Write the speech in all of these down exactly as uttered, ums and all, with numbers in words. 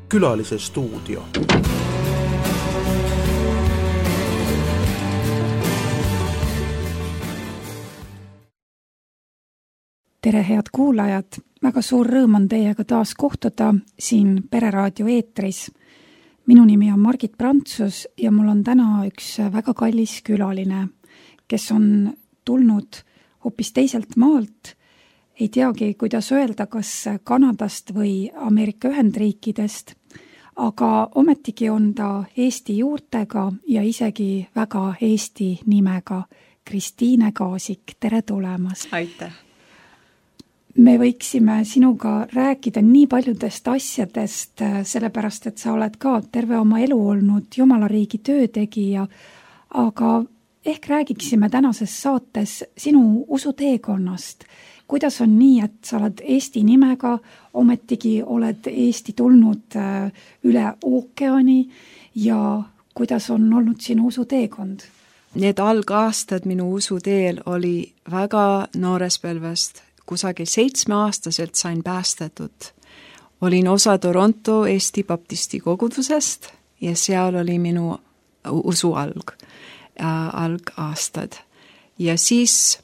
Külalise stuudio. Tere, head kuulajad! Väga suur rõõm on teiega taas kohtuda siin Pereraadio eetris. Minu nimi on Margit Prantsus ja mul on täna üks väga kallis külaline, kes on tulnud hoopis teiselt maalt. Ei teagi, kuidas öelda, kas Kanadast või Ameerika Ühendriikidest, aga ometigi on ta Eesti juurtega ja isegi väga Eesti nimega. Kristiine Kaasik, tere tulemast! Aitäh! Me võiksime sinuga rääkida nii paljudest asjadest, sellepärast, et sa oled ka terve oma elu olnud Jumala riigi töötegija, aga ehk räägiksime tänases saates sinu usuteekonnast. Kuidas on nii, et sa oled Eesti nimega, ometigi oled Eesti tulnud üle ookeani ja kuidas on olnud sinu usuteekond? Need algaastad minu usuteel oli väga noorespelvest. Kusagil seitsmeaastaselt sain päästetud. Olin osa Toronto Eesti baptisti kogudusest ja seal oli minu usu alg, äh, algaastad. Ja siis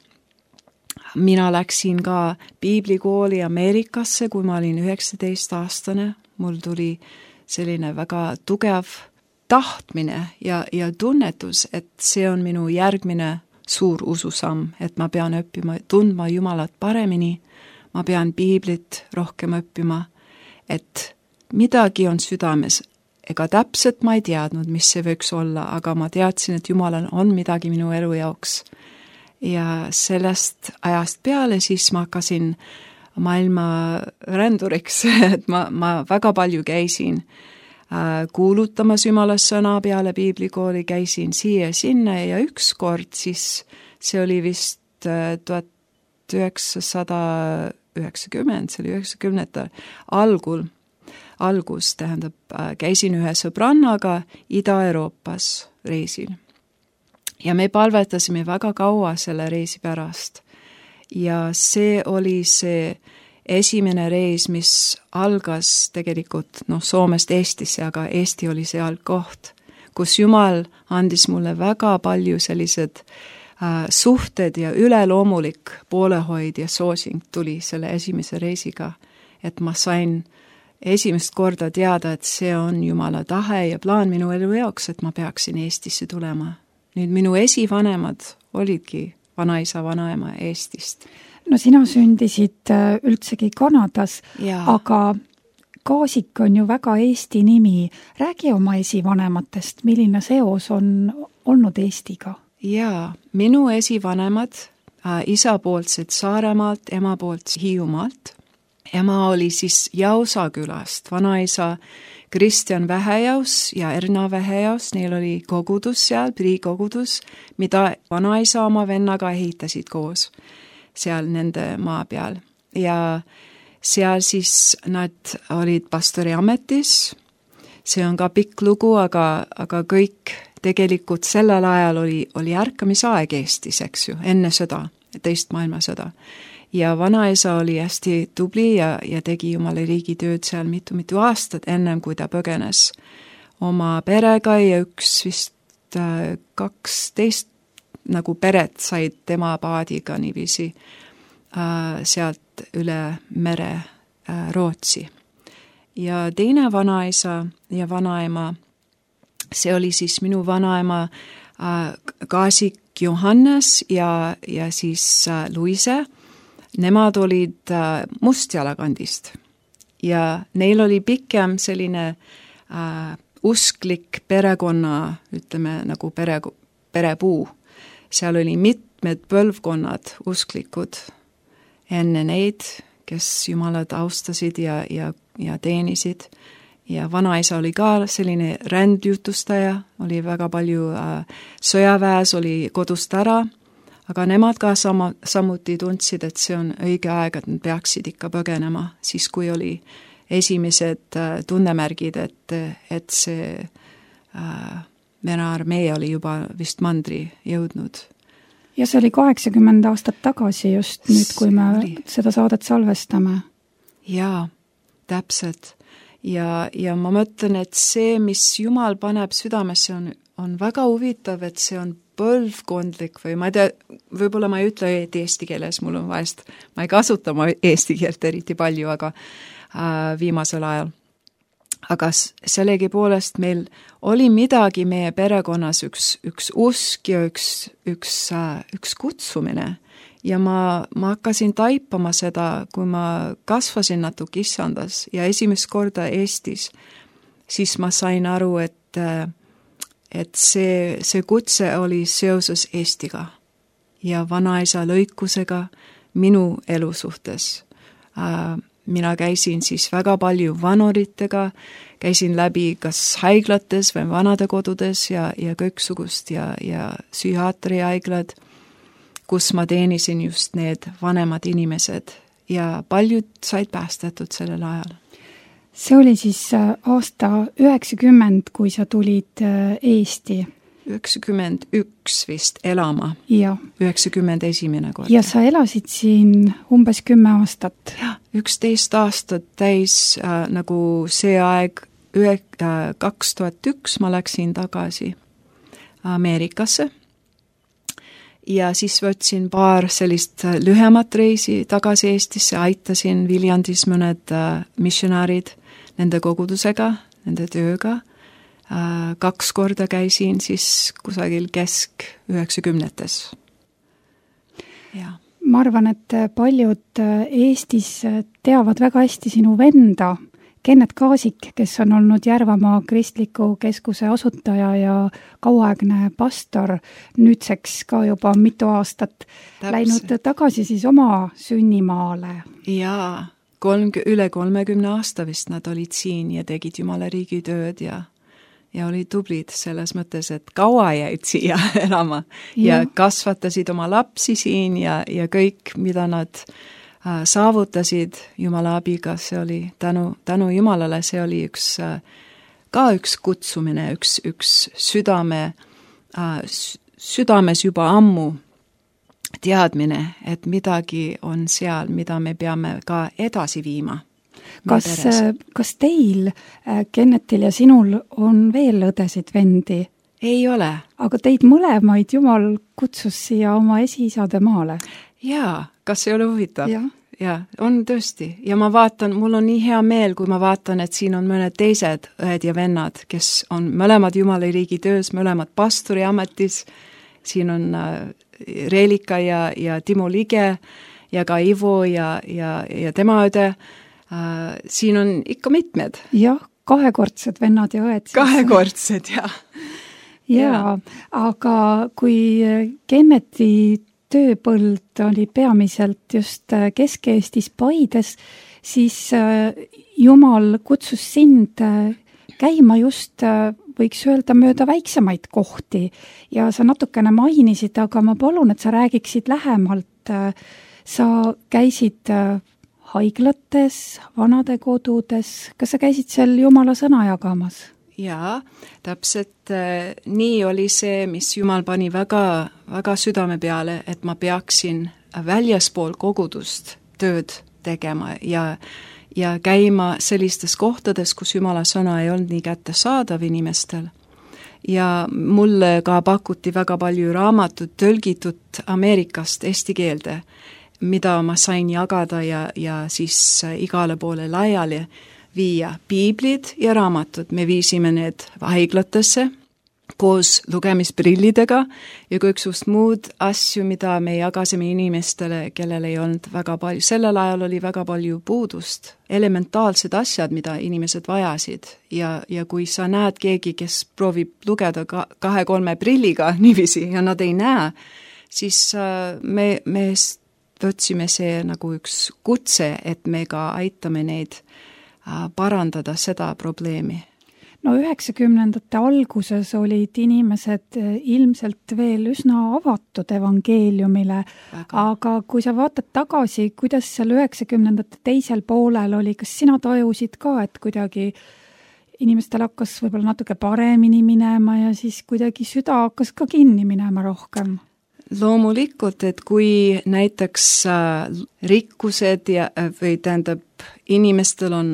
mina läksin ka piiblikooli Ameerikasse, kui ma olin üheksateist aastane. Mul tuli selline väga tugev tahtmine ja, ja tunnetus, et see on minu järgmine suur ususamm, et ma pean õppima, tundma Jumalat paremini, ma pean piiblit rohkem õppima, et midagi on südames. Ega täpselt ma ei teadnud, mis see võiks olla, aga ma teadsin, et Jumalal on midagi minu elu jaoks. Ja sellest ajast peale siis ma hakkasin maailma ränduriks, et ma, ma väga palju käisin kuulutamas Jumala sõna peale piiblikooli, käisin siia ja sinna ja üks kord siis, see oli vist tuhat üheksasada üheksakümmend, see oli üheksakümnendate algul, algus tähendab, käisin ühe sõbrannaga Ida-Euroopas reisil. Ja me palvetasime väga kaua selle reisi pärast. Ja see oli see esimene reis, mis algas tegelikult no, Soomest Eestisse, aga Eesti oli see algkoht, kus Jumal andis mulle väga palju sellised äh, suhted ja üleloomulik poolehoid ja soosing tuli selle esimese reisiga, et ma sain esimest korda teada, et see on Jumala tahe ja plaan minu elu jaoks, et ma peaksin Eestisse tulema. Nüüd minu esivanemad olidki vanaisa, vanaema Eestist. No sina sündisid üldsegi Kanadas, ja. Aga Kaasik on ju väga Eesti nimi. Räägi oma esivanematest, milline seos on olnud Eestiga? Jaa, minu esivanemad, äh, isa pooltsed Saaremaalt, ema poolt Hiiumaalt. Ema oli siis Jausa külast, vanaisa Kristjan Vähejaus ja Erna Vähejaus, neil oli kogudus seal, priikogudus, mida vanaisa oma vennaga ehitasid koos seal nende maa peal. Ja seal siis nad olid pastori ametis. See on ka pikk lugu, aga, aga kõik tegelikult sellel ajal oli, oli ärkamisaeg Eestis, eks ju, enne sõda, teist maailmasõda. Ja vanaisa oli hästi tubli ja, ja tegi Jumala riigi tööd seal mitu-mitu aastat, ennem kui ta põgenes oma perega ja üks vist äh, kaksteist nagu peret said tema paadiga niiviisi äh, sealt üle mere äh, Rootsi. Ja teine vanaisa ja vanaema, see oli siis minu vanaema äh, Kaasik Johannes ja, ja siis äh, Luise. Nemad olid äh, Mustjalakandist ja neil oli pikem selline äh, usklik perekonna, ütleme nagu pere, perepuu. Seal oli mitmed põlvkonnad usklikud enne neid, kes Jumalat austasid ja, ja, ja teenisid. Ja vanaisa oli ka selline rändjutustaja, oli väga palju äh, sõjaväes, oli kodust ära, aga nemad ka sama, samuti tundsid, et see on õige aeg, et nad peaksid ikka põgenema, siis kui oli esimesed äh, tunnemärgid, et, et see äh, Vene armee oli juba vist mandri jõudnud. Ja see oli kaheksakümmend aastat tagasi just nüüd, kui me oli. Seda saadet salvestame. Jaa, täpselt. ja, ja ma mõtlen, et see, mis Jumal paneb südamesse, on, on väga huvitav, et see on põlvkondlik või ma ei tea, võib-olla ma ei ütle et eesti keeles, mul on vahest, ma ei kasuta oma eesti keelt eriti palju, aga äh, viimasel ajal. Aga sellegipoolest meil oli midagi meie perekonnas, üks, üks usk ja üks, üks, äh, üks kutsumine. Ja ma, ma hakkasin taipama seda, kui ma kasvasin natuke issandas ja esimest korda Eestis, siis ma sain aru, et, et see, see kutse oli seoses Eestiga ja vanaisa lõikusega minu elu suhtes. Mina käisin siis väga palju vanuritega, käisin läbi kas haiglates või vanadekodudes ja, ja kõiksugust ja, ja psühhiaatriahaiglad, kus ma teenisin just need vanemad inimesed ja paljud said päästetud sellel ajal. See oli siis aasta üheksakümmend, kui sa tulid Eesti? üheksakümmend üks vist elama. Ja. üheksakümmend esimene kord. Ja sa elasid siin umbes kümme aastat? Jah, üksteist aastat täis äh, nagu see aeg, ühe, äh, kaks tuhat üks ma läksin tagasi Ameerikasse. Ja siis võtsin paar sellist lühemat reisi tagasi Eestisse, aitasin Viljandis mõned äh, missionaarid nende kogudusega, nende tööga. Äh, kaks korda käisin siis kusagil kesk üheksakümnetes. Ja. Ma arvan, et paljud Eestis teavad väga hästi sinu venda, Kennet Kaasik, kes on olnud Järvamaa kristliku keskuse asutaja ja kauaaegne pastor, nüüdseks ka juba mitu aastat Täpselt. Läinud tagasi siis oma sünnimaale. Jaa, kolm, üle kolmekümne aasta vist nad olid siin ja tegid Jumala riigi tööd ja, ja olid tublid selles mõttes, et kaua jäid siia elama ja, ja kasvatasid oma lapsi siin ja, ja kõik, mida nad saavutasid Jumala abiga, see oli tänu, tänu Jumalale, see oli üks, ka üks kutsumine, üks, üks südame, südames juba ammu teadmine, et midagi on seal, mida me peame ka edasi viima. Kas, kas teil, Kennetil ja sinul, on veel õdesid vendi? Ei ole. Aga teid mõlemaid Jumal kutsus siia oma esiisade maale? Jaa, kas ei ole huvitav? Ja. ja, on tõesti. Ja ma vaatan, mul on nii hea meel, kui ma vaatan, et siin on mõned teised õed ja vennad, kes on mõlemad Jumala riigi töös, mõlemad pastori ametis. Siin on Reelika ja, ja Timo Lige ja ka Ivo ja, ja, ja tema õde. Siin on ikka mitmed. Jah, kahekordsed vennad ja õed. Siis. Kahekordsed, jah. Jaa, aga kui Kenneti tööpõld oli peamiselt just Kesk-Eestis Paides, siis Jumal kutsus sind käima just, võiks öelda, mööda väiksemaid kohti. Ja sa natukene mainisid, aga ma palun, et sa räägiksid lähemalt. Sa käisid haiglates, vanadekodudes. Kas sa käisid seal Jumala sõna jagamas? Jaa, täpselt äh, nii oli see, mis Jumal pani väga, väga südame peale, et ma peaksin väljaspool kogudust tööd tegema ja, ja käima sellistes kohtades, kus Jumala sõna ei olnud nii kättesaadav inimestel. Ja mulle ka pakuti väga palju raamatut tõlgitud Ameerikast eesti keelde, mida ma sain jagada ja, ja siis igale poole laiali viia piiblid ja raamatud. Me viisime need haiglatesse koos lugemisprillidega ja kõiksust muud asju, mida me jagasime inimestele, kellel ei olnud väga palju. Sellel ajal oli väga palju puudust, elementaalsed asjad, mida inimesed vajasid. Ja, ja kui sa näed keegi, kes proovib lugeda ka, kahe-kolme prilliga niiviisi ja nad ei näe, siis me, me võtsime see nagu üks kutse, et me ka aitame neid parandada seda probleemi. No üheksakümnendate alguses olid inimesed ilmselt veel üsna avatud evangeeliumile, väga. Aga kui sa vaatad tagasi, kuidas seal üheksakümnendate teisel poolel oli, kas sina tajusid ka, et kuidagi inimestel hakkas võib-olla natuke paremini minema ja siis kuidagi süda hakkas ka kinni minema rohkem? Loomulikult, et kui näiteks rikkused ja, või tähendab, inimestel on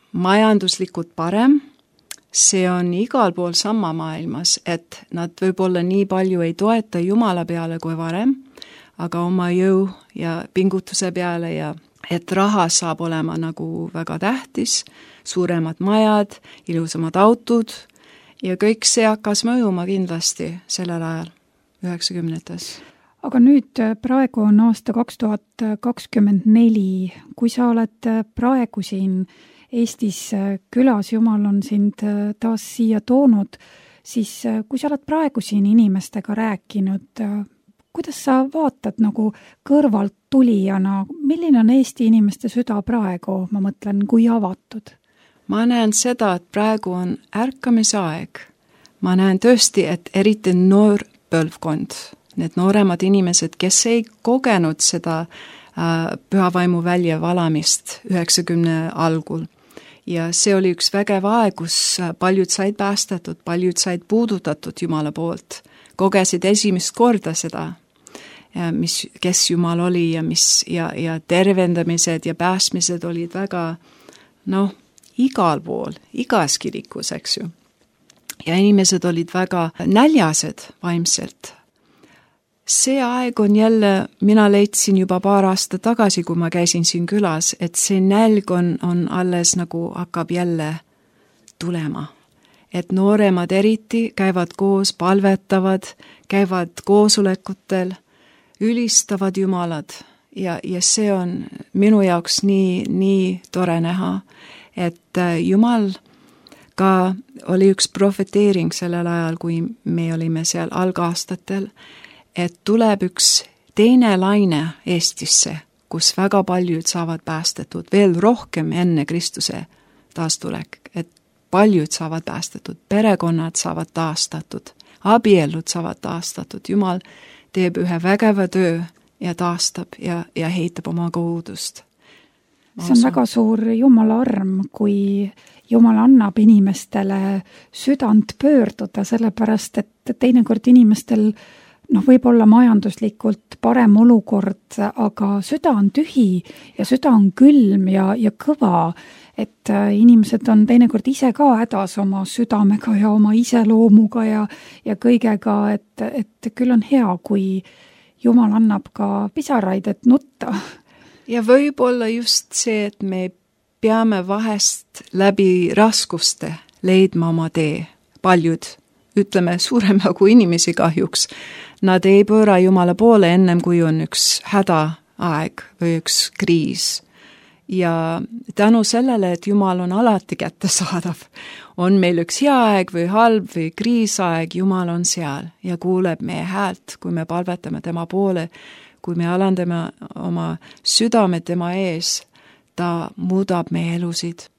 majanduslikult parem, see on igal pool sama maailmas, et nad võib-olla nii palju ei toeta Jumala peale kui varem, aga oma jõu ja pingutuse peale ja et raha saab olema nagu väga tähtis, suuremad majad, ilusamad autod ja kõik see hakkas mõjuma kindlasti sellel ajal, üheksakümnetes. Aga nüüd praegu on aasta kaks tuhat kakskümmend neli, kui sa oled praegu siin Eestis külas, Jumal on sind taas siia toonud, siis kui sa oled praegu siin inimestega rääkinud, kuidas sa vaatad nagu kõrvalt tulijana, milline on Eesti inimeste süda praegu, ma mõtlen, kui avatud? Ma näen seda, et praegu on ärkamise aeg. Ma näen tõesti, et eriti noor põlvkond, need nooremad inimesed, kes ei kogenud seda äh, pühavaimu väljavalamist üheksakümne algul. Ja see oli üks vägev aeg, kus paljud said päästetud, paljud said puudutatud Jumala poolt, kogesid esimest korda seda, mis, kes Jumal oli ja, mis, ja, ja tervendamised ja päästmised olid väga, noh, igal pool, igas kirikus, eks ju. Ja inimesed olid väga näljased vaimselt. See aeg on jälle, mina leidsin juba paar aastat tagasi, kui ma käisin siin külas, et see nälg on, on alles nagu hakkab jälle tulema. Et nooremad eriti käivad koos, palvetavad, käivad koosolekutel, ülistavad Jumalad ja, ja see on minu jaoks nii, nii tore näha, et Jumal ka oli üks profeteering sellel ajal, kui me olime seal algaastatel, et tuleb üks teine laine Eestisse, kus väga paljud saavad päästetud, veel rohkem enne Kristuse taastulek, et paljud saavad päästetud, perekonnad saavad taastatud, abiellud saavad taastatud, Jumal teeb ühe vägeva töö ja taastab ja, ja heitab oma koodust. See on väga suur Jumala arm, kui Jumal annab inimestele südant pöörduda, sellepärast et teinekord inimestel noh, võib-olla majanduslikult parem olukord, aga süda on tühi ja süda on külm ja, ja kõva, et inimesed on teinekord ise ka hädas oma südamega ja oma iseloomuga ja, ja kõigega, et, et küll on hea, kui Jumal annab ka pisaraid, et nutta. Ja võib-olla just see, et me peame vahest läbi raskuste leidma oma tee. Paljud, ütleme suurema kui inimesi kahjuks, nad ei pööra Jumala poole ennem, kui on üks hädaaeg või üks kriis. Ja tänu sellele, et Jumal on alati kättesaadav, on meil üks hea aeg või halb või kriisaeg, Jumal on seal ja kuuleb meie häält, kui me palvetame tema poole, kui me alandame oma südame tema ees, ta muudab meie elusid.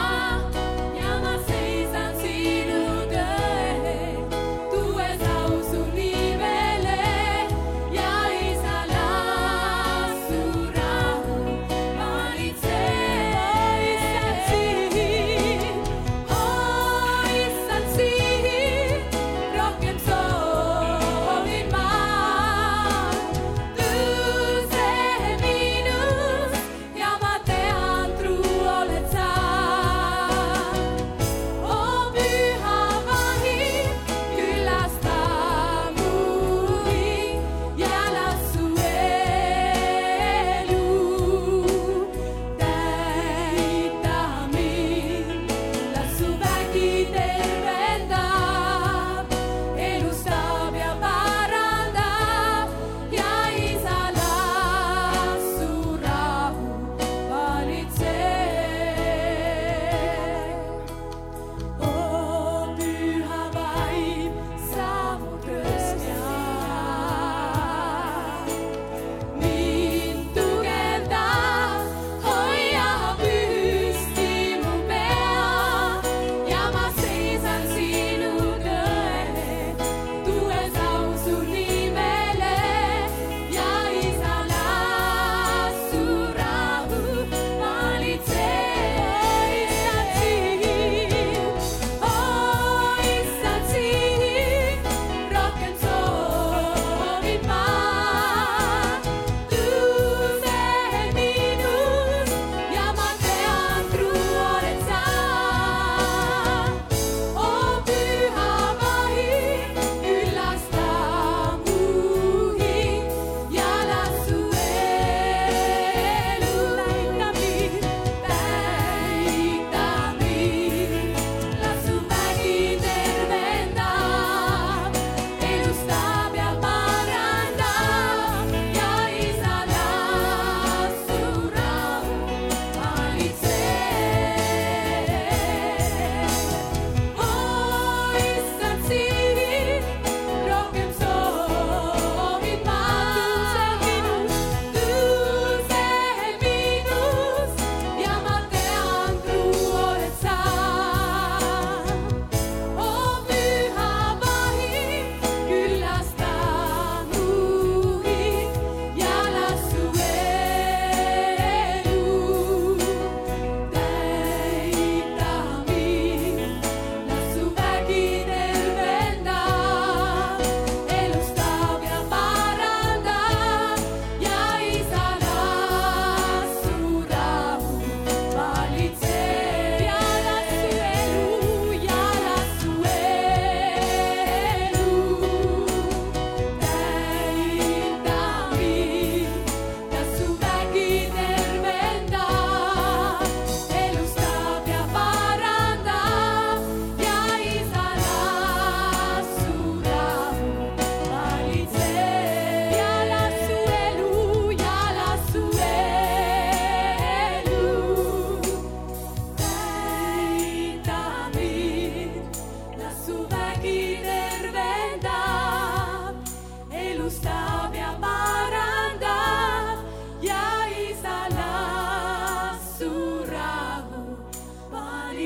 House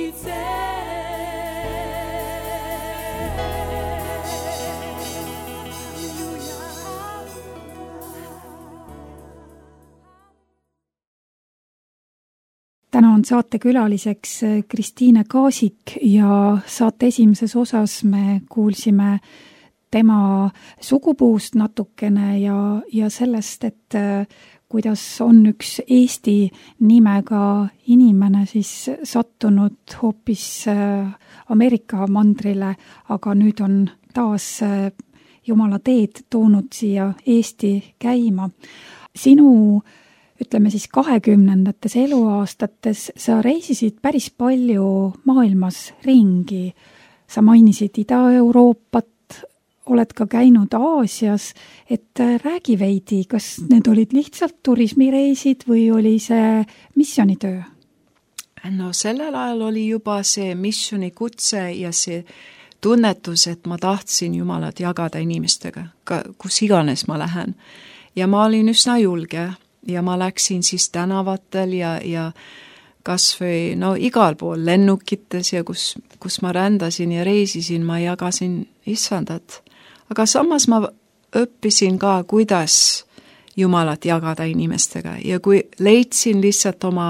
täna on saatekülaliseks Kristiine Kaasik ja saate esimeses osas me kuulsime tema sugupuust natukene ja, ja sellest, et kuidas on üks Eesti nimega inimene siis sattunud hoopis Ameerika mandrile, aga nüüd on taas Jumala teed toonud siia Eesti käima. Sinu ütleme siis kahekümnendates eluaastates sa reisisid päris palju maailmas ringi. Sa mainisid Ida-Euroopat, oled ka käinud Aasias, et räägi veidi, kas need olid lihtsalt turismireisid või oli see missioonitöö? No sellel ajal oli juba see missionikutse ja see tunnetus, et ma tahtsin Jumalat jagada inimestega, ka kus iganes ma lähen. Ja ma olin üsna julge. Ja ma läksin siis tänavatel ja, ja kas või no, igal pool lennukites ja kus, kus ma rändasin ja reisisin, ma jagasin issandat. Aga samas ma õppisin ka, kuidas Jumalat jagada inimestega ja kui leidsin lihtsalt oma,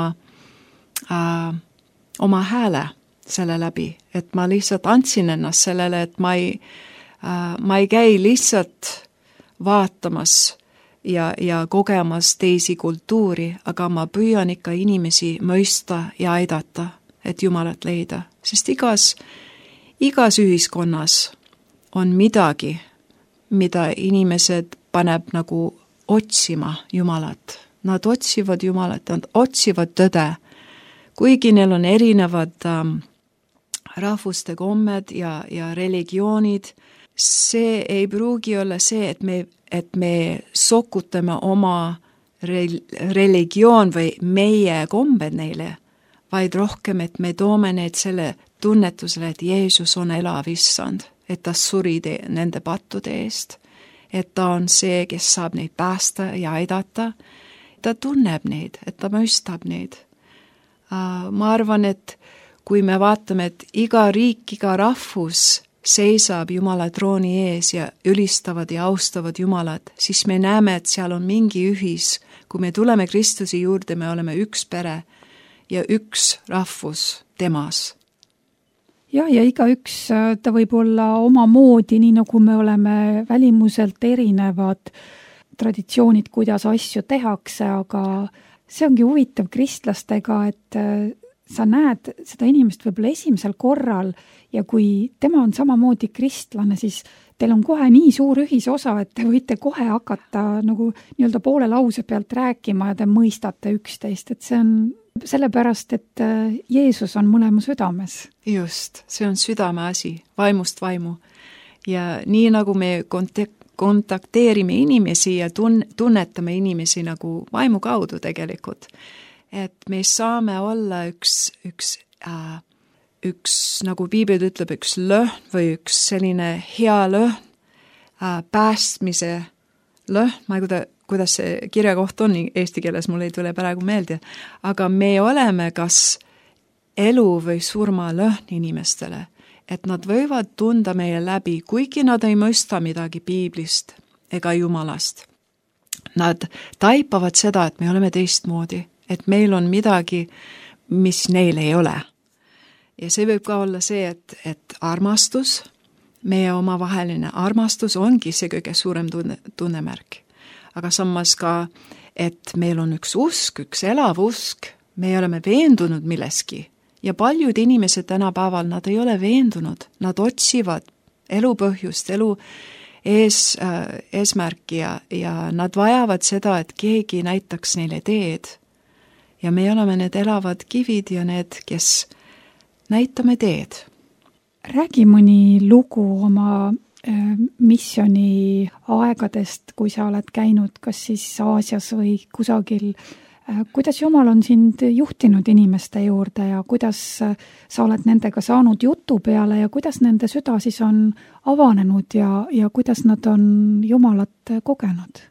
äh, oma hääle selle läbi, et ma lihtsalt andsin ennast sellele, et ma ei, äh, ma ei käi lihtsalt vaatamas ja, ja kogemas teisi kultuuri, aga ma püüan ikka inimesi mõista ja aidata, et Jumalat leida. Sest igas, igas ühiskonnas on midagi, mida inimesed paneb nagu otsima Jumalat. Nad otsivad Jumalat, nad otsivad tõde. Kuigi neil on erinevad ähm, rahvuste kommed ja, ja religioonid, see ei pruugi olla see, et me et me sokutame oma religioon või meie kombed neile, vaid rohkem, et me toome need selle tunnetusele, et Jeesus on elav issand, et ta suri te, nende pattude eest, et ta on see, kes saab neid päästa ja aidata. Ta tunneb neid, et ta mõistab neid. Ma arvan, et kui me vaatame, et iga riik, iga rahvus seisab Jumala trooni ees ja ülistavad ja austavad Jumalat, siis me näeme, et seal on mingi ühis. Kui me tuleme Kristuse juurde, me oleme üks pere ja üks rahvus temas. Ja, ja iga üks ta võib olla oma moodi, nii nagu me oleme välimuselt erinevad traditsioonid, kuidas asju tehakse, aga see ongi huvitav kristlastega, et sa näed seda inimest võib-olla esimesel korral ja kui tema on samamoodi kristlane, siis teil on kohe nii suur ühisosa, et te võite kohe hakata nagu nii-öelda poole lause pealt rääkima ja te mõistate üksteist, et see on sellepärast, et Jeesus on mõlema südames. Just, see on südame asi, vaimust vaimu. Ja nii nagu me kontek- kontakteerime inimesi ja tun- tunnetame inimesi nagu vaimu kaudu tegelikult, et me saame olla üks, üks, äh, üks, nagu Piibel ütleb, üks lõhn või üks selline hea lõhn, äh, päästmise lõhn, ma ei kuida, kuidas see kirjakoht on eesti keeles, mul ei tule praegu meelde, aga me oleme kas elu või surma lõhn inimestele, et nad võivad tunda meie läbi, kuigi nad ei mõista midagi Piiblist ega Jumalast. Nad taipavad seda, et me oleme teistmoodi, et meil on midagi, mis neil ei ole. Ja see võib ka olla see, et, et armastus, meie omavaheline armastus ongi see kõige suurem tunne, tunnemärk. Aga samas ka, et meil on üks usk, üks elav usk, me oleme veendunud milleski. Ja paljud inimesed tänapäeval, nad ei ole veendunud, nad otsivad elupõhjust, elu ees, äh, eesmärki ja, ja nad vajavad seda, et keegi näitaks neile teed. Ja me oleme need elavad kivid ja need, kes näitame teed. Räägi mõni lugu oma äh, missiooni aegadest, kui sa oled käinud kas siis Aasias või kusagil. Äh, kuidas Jumal on sind juhtinud inimeste juurde ja kuidas äh, sa oled nendega saanud jutu peale ja kuidas nende süda siis on avanenud ja, ja kuidas nad on Jumalat kogenud?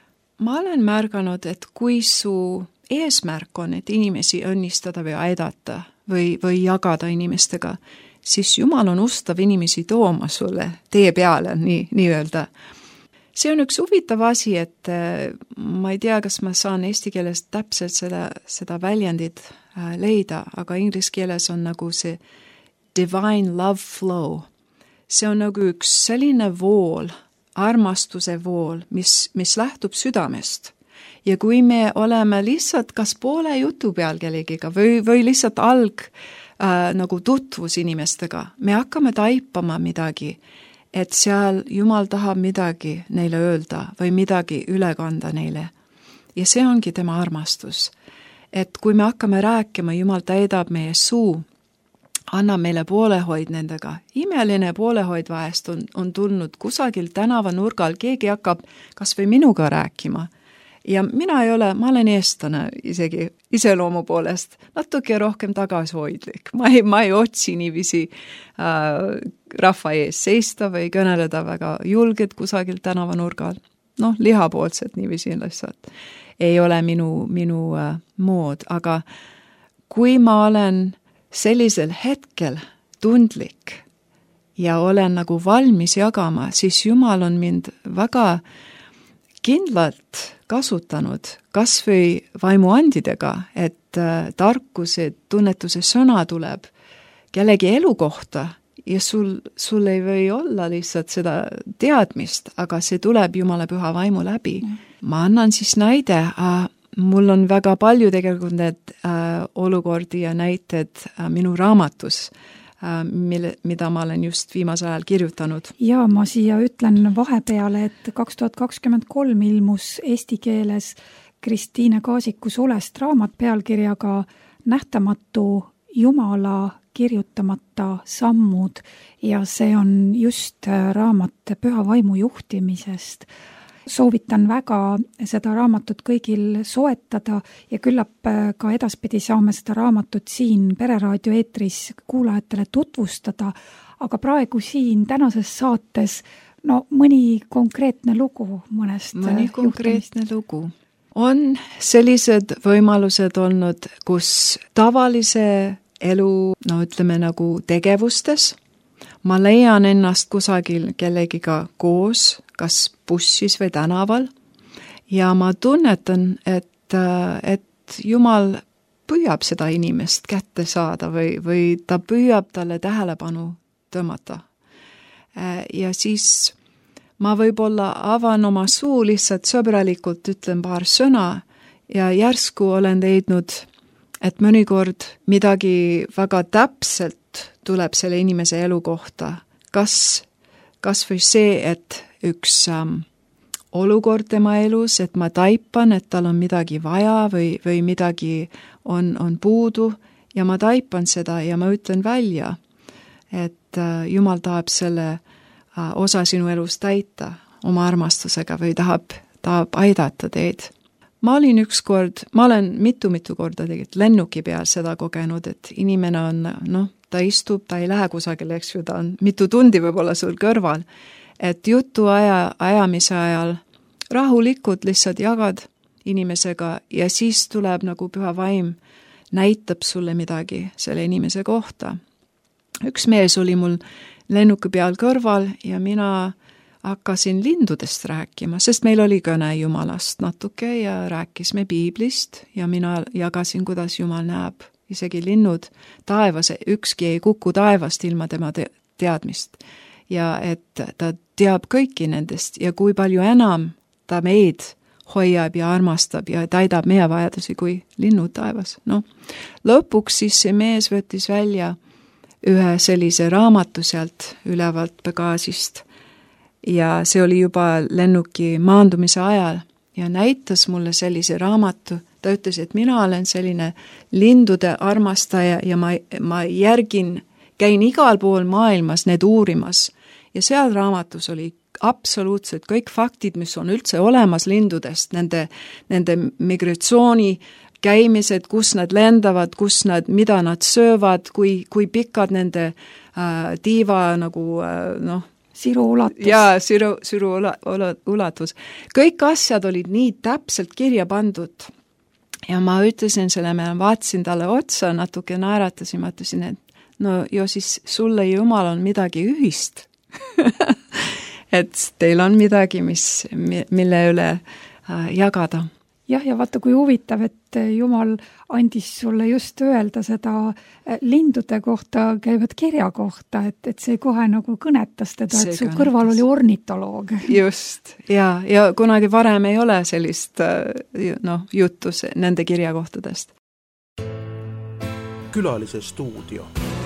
Ma olen märganud, et kui su eesmärk on, et inimesi õnnistada või aidata, või, või jagada inimestega, siis Jumal on ustav inimesi tooma sulle tee peale, nii, nii öelda. See on üks huvitav asi, et ma ei tea, kas ma saan eesti keeles täpselt seda, seda väljendit leida, aga inglise keeles on nagu see divine love flow. See on nagu üks selline vool, armastuse vool, mis, mis lähtub südamest. Ja kui me oleme lihtsalt kas poole jutu peal kellegiga või, või lihtsalt alg äh, nagu tutvus inimestega, me hakkame taipama midagi, et seal Jumal tahab midagi neile öelda või midagi üle kanda neile. Ja see ongi tema armastus. Et kui me hakkame rääkima, Jumal täidab meie suu, annab meile poolehoid nendega. Imeline poolehoid vahest on, on tulnud kusagil tänava nurgal, keegi hakkab kas või minuga rääkima. Ja mina ei ole, ma olen eestlane isegi iseloomu poolest, natuke rohkem tagasihoidlik. Ma ei, ma ei otsi niiviisi äh, rahva ees seista või kõneleda väga julged kusagil tänavanurgal. Noh, lihapoolsed niiviisi lihtsalt. Ei ole minu, minu äh, mood, aga kui ma olen sellisel hetkel tundlik ja olen nagu valmis jagama, siis Jumal on mind väga kindlalt kasutanud kas või vaimuandidega, et äh, tarkuse, tunnetuse sõna tuleb kellegi elu kohta ja sul, sul ei või olla lihtsalt seda teadmist, aga see tuleb Jumala püha vaimu läbi. Mm. Ma annan siis näide, äh, mul on väga palju tegelikult need äh, olukordi ja näited äh, minu raamatus, Mille, mida ma olen just viimasel ajal kirjutanud. Ja ma siia ütlen vahepeale, et kaks tuhat kakskümmend kolm ilmus eesti keeles Kristiine Kaasiku sulest raamat pealkirjaga Nähtamatu Jumala kirjutamata sammud ja see on just raamat püha vaimu juhtimisest. Soovitan väga seda raamatut kõigil soetada ja küllap ka edaspidi saame seda raamatut siin Pereraadio eetris kuulajatele tutvustada, aga praegu siin tänases saates no mõni konkreetne lugu mõnest mõni konkreetne lugu. On sellised võimalused olnud, kus tavalise elu, no ütleme nagu tegevustes, ma leian ennast kusagil kellegiga koos, kas bussis või tänaval ja ma tunnetan, et, et Jumal püüab seda inimest kätte saada või, või ta püüab talle tähelepanu tõmmata. Ja siis ma võib-olla avan oma suu lihtsalt sõbralikult, ütlen paar sõna ja järsku olen leidnud, et mõnikord midagi väga täpselt tuleb selle inimese elu kohta. Kas, kas või see, et üks ähm, olukord tema elus, et ma taipan, et tal on midagi vaja või, või midagi on, on puudu ja ma taipan seda ja ma ütlen välja, et äh, Jumal tahab selle äh, osa sinu elus täita oma armastusega või tahab, tahab aidata teid. Ma olin ükskord, ma olen mitu-mitu korda tegelikult lennuki peal seda kogenud, et inimene on, noh, ta istub, ta ei lähe kusagile, eks ju, ta on mitu tundi võib-olla sul kõrval, et jutu aja, ajamise ajal rahulikult lihtsalt jagad inimesega ja siis tuleb nagu püha vaim, näitab sulle midagi selle inimese kohta. Üks mees oli mul lennuki peal kõrval ja mina hakkasin lindudest rääkima, sest meil oli kõne Jumalast natuke ja rääkisime piiblist ja mina jagasin, kuidas Jumal näeb. Isegi linnud taevas, ükski ei kuku taevast ilma tema te- teadmist. Ja et ta teab kõiki nendest ja kui palju enam ta meid hoiab ja armastab ja täidab meie vajadusi kui linnud taevas. No, lõpuks siis see mees võttis välja ühe sellise raamatu sealt ülevalt pagaasist ja see oli juba lennuki maandumise ajal ja näitas mulle sellise raamatu. Ta ütles, et mina olen selline lindude armastaja ja ma, ma järgin, käin igal pool maailmas need uurimas. Ja seal raamatus oli absoluutselt kõik faktid, mis on üldse olemas lindudest, nende, nende migratsiooni käimised, kus nad lendavad, kus nad, mida nad söövad, kui, kui pikad nende äh, tiiva nagu äh, noh, siru ulatus. Jaa, siru, siru ula, ula, ulatus. Kõik asjad olid nii täpselt kirja pandud. ja ma ütlesin selle, ma vaatasin talle otsa, natuke naeratasin, ma ütlesin, et no jo siis sulle Jumal on midagi ühist. et teil on midagi, mis, mille üle jagada. Jah, ja vaata, kui huvitav, et Jumal andis sulle just öelda seda lindude kohta käivat kirja kohta, et, et see kohe nagu kõnetas teda, et su kõrval oli ornitoloog. Just, ja, ja kunagi varem ei ole sellist noh, juttu nende kirjakohtadest. Külalise stuudio.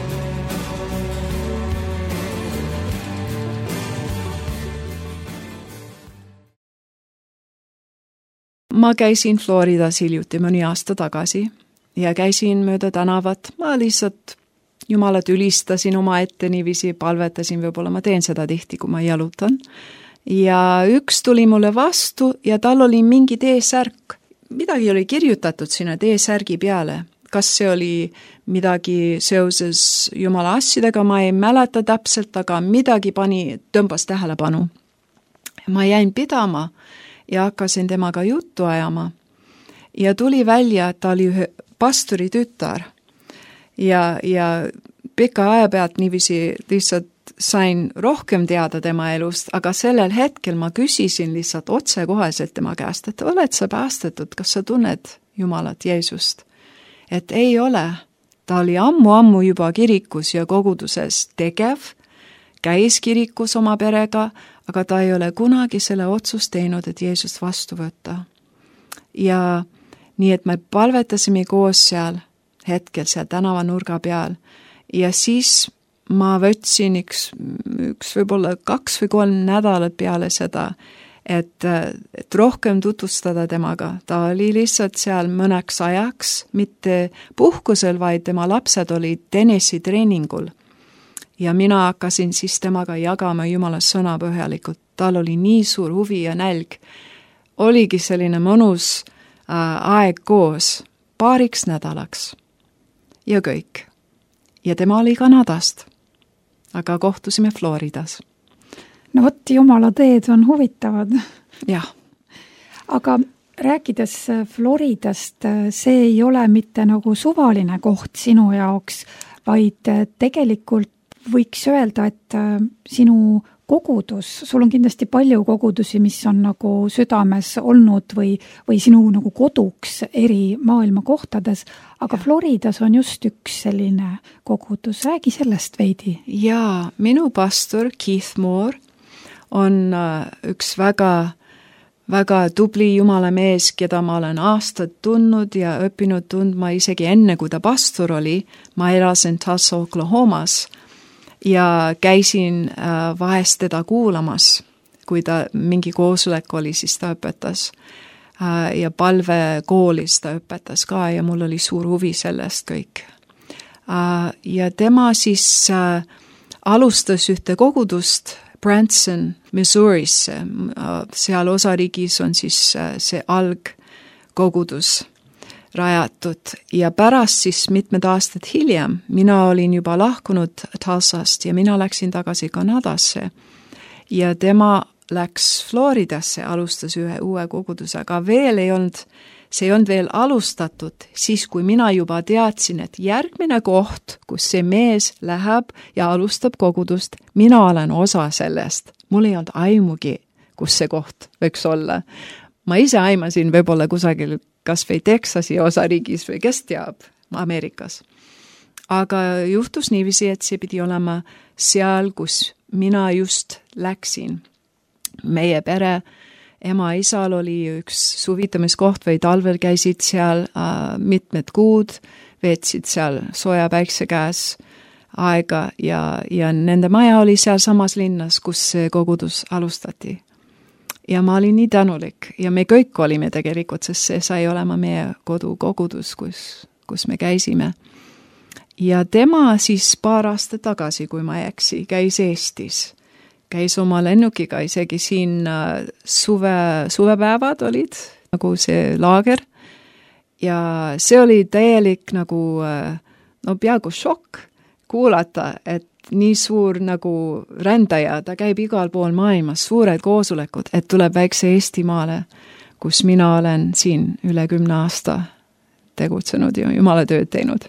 Ma käisin Floridas hiljuti mõni aasta tagasi ja käisin mööda tänavat, ma lihtsalt Jumalat ülistasin oma ette niiviisi, palvetasin, võib-olla ma teen seda tihti, kui ma jalutan. Ja üks tuli mulle vastu ja tal oli mingi T-särk. Midagi oli kirjutatud sinna T-särgi peale. Kas see oli midagi seoses Jumala asjadega, ma ei mäleta täpselt, aga midagi pani, tõmbas tähelepanu. Ma jäin pidama ja hakkasin temaga juttu ajama. Ja tuli välja, et ta oli ühe pastori tütar. Ja, ja pika aja pealt niiviisi lihtsalt sain rohkem teada tema elust, aga sellel hetkel ma küsisin lihtsalt otsekoheselt tema käest, et oled sa päästetud, kas sa tunned Jumalat, Jeesust? Et ei ole. Ta oli ammu-ammu juba kirikus ja koguduses tegev, käis kirikus oma perega, aga ta ei ole kunagi selle otsust teinud, et Jeesust vastu võtta. Ja nii, et me palvetasime koos seal hetkel, seal tänava nurga peal. Ja siis ma võtsin üks, üks võib-olla kaks või kolm nädalat peale seda, et, et rohkem tutvustada temaga. Ta oli lihtsalt seal mõneks ajaks, mitte puhkusel, vaid tema lapsed olid tennisitreeningul. Ja mina hakkasin siis temaga jagama Jumala sõna põhjalikult. Tal oli nii suur huvi ja nälg. Oligi selline mõnus äh, aeg koos, paariks nädalaks. Ja kõik. Ja tema oli Kanadast. Aga kohtusime Floridas. No vot, Jumala teed on huvitavad. Jah. Aga rääkides Floridast, see ei ole mitte nagu suvaline koht sinu jaoks, vaid tegelikult võiks öelda, et sinu kogudus, sul on kindlasti palju kogudusi, mis on nagu südames olnud või, või sinu nagu koduks eri maailma kohtades, aga Floridas on just üks selline kogudus. Räägi sellest veidi. Jaa, minu pastor Keith Moore on üks väga, väga tubli Jumala mees, keda ma olen aastad tundnud ja õppinud tundma isegi enne, kui ta pastor oli. Ma elasin Tulsa, Oklahomas. Ja käisin äh, vahest teda kuulamas, kui ta mingi koosolek oli, siis ta õpetas. Äh, ja palvekoolis ta õpetas ka ja mul oli suur huvi sellest kõik. Äh, ja tema siis äh, alustas ühte kogudust Branson, Missouris. Äh, seal osariigis on siis äh, see algkogudus rajatud ja pärast siis mitmed aastad hiljem mina olin juba lahkunud Tulsast ja mina läksin tagasi Kanadasse ja tema läks Floridasse, alustas ühe uue koguduse, aga veel ei olnud, see ei olnud veel alustatud, siis kui mina juba teadsin, et järgmine koht, kus see mees läheb ja alustab kogudust, mina olen osa sellest. Mul ei olnud aimugi, kus see koht võiks olla. Ma ise aimasin võib-olla kusagil kas või Texasi osariigis või kes teab, Ameerikas. Aga juhtus niiviisi, et see pidi olema seal, kus mina just läksin. Meie pere, ema-isal oli üks suvitamiskoht või talvel käisid seal äh, mitmed kuud, veetsid seal soja päikse käes aega ja, ja nende maja oli seal samas linnas, kus see kogudus alustati. Ja ma olin nii tänulik ja me kõik olime tegelikult, sest see sai olema meie kodukogudus, kus, kus me käisime. Ja tema siis paar aastat tagasi, kui ma ei eksi, käis Eestis. Käis oma lennukiga isegi siin suve, suvepäevad olid, nagu see laager. Ja see oli täielik nagu, no peaaegu šokk kuulata, et nii suur nagu rändaja, ta käib igal pool maailmas, suured koosolekud, et tuleb väikse Eestimaale, kus mina olen siin üle kümne aasta tegutsenud ja jumala tööd teinud.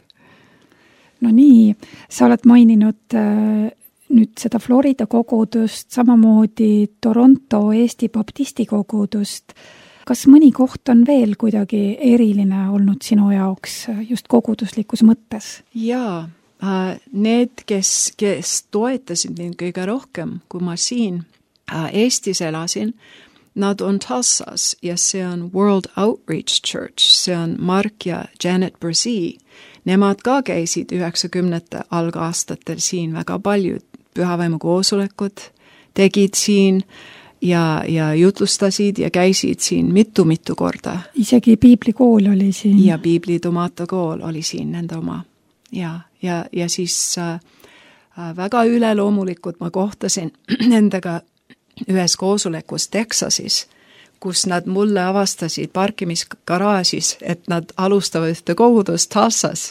No nii, sa oled maininud äh, nüüd seda Florida kogudust, samamoodi Toronto Eesti baptisti kogudust. Kas mõni koht on veel kuidagi eriline olnud sinu jaoks just koguduslikus mõttes? Jaa, need, kes, kes toetasid mind kõige rohkem, kui ma siin Eestis elasin, nad on Tulsas ja see on World Outreach Church, see on Mark ja Janet Brzee. Nemad ka käisid üheksakümnendate algaastatel siin väga palju pühavaimu koosolekud, tegid siin ja, ja jutlustasid ja käisid siin mitu-mitu korda. Isegi piiblikool oli siin. Ja piiblitomatokool oli siin nende oma. Ja, ja, ja siis äh, väga üleloomulikult ma kohtasin nendega ühes koosolekus Texasis, kus nad mulle avastasid parkimisgaraažis, et nad alustavad ühte kogudust Tulsas.